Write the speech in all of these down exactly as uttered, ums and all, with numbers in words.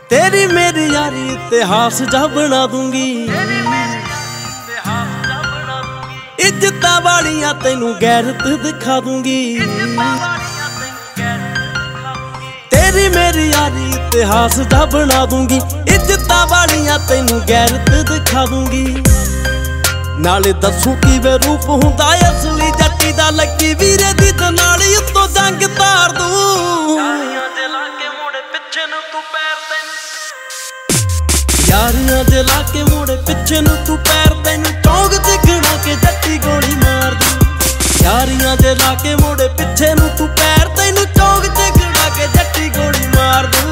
तेरी मेरी यारी इतिहास जा बना दूंगी, इज्जतां वालियां तैनू गैरत दिखा दूंगी। तेरी मेरी यारी इतिहास जा बना दूंगी, इज्जतां वालियां तैनू गैरत दिखा दूंगी। नाले दसू किवें रूप हुंदा असली जट्टी दा, लगी वीरे दी ते नाल उत्तों जंग तार दूं। यारियां दे लाके मोड़े पिछे नूं तू पैर, तैनू चौंक च गिणा के जट्टी गोली मार दूं। यारियां दे लाके मोड़े पिछे नूं तू पैर, तैनू चौंक च गिणा के जट्टी गोली मार दूं।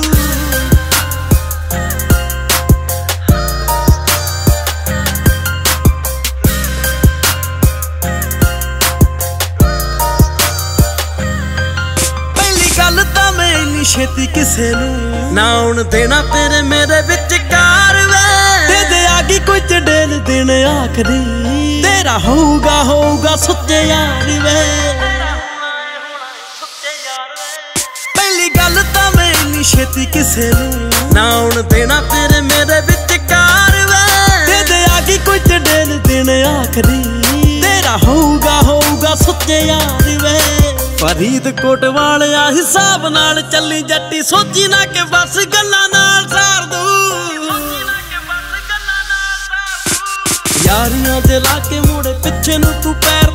पहली गल तां मैं इन्नी छेती किसे नूं ना आउण देना तेरे मेरे विचकार वे। ते जे आ गई कोई चड़ेल दिन आखरी, तेरा होऊगा होऊगा सुच्चे यार वे। पहली गल तां मैं इन्नी छेती किसे नूं ना आउण देना तेरे मेरे विचकार वे। ते जे आ गई कोई चड़ेल दिन आखरी, तेरा होऊगा होऊगा सुच्चे यार वे। फरीदकोट वालिया हिसाब नाल चली जट्टी, सोची ना के बस गल्लां नाल सार दूं। यारियां दे लाके मोड़े पिछे नूं तू पैर,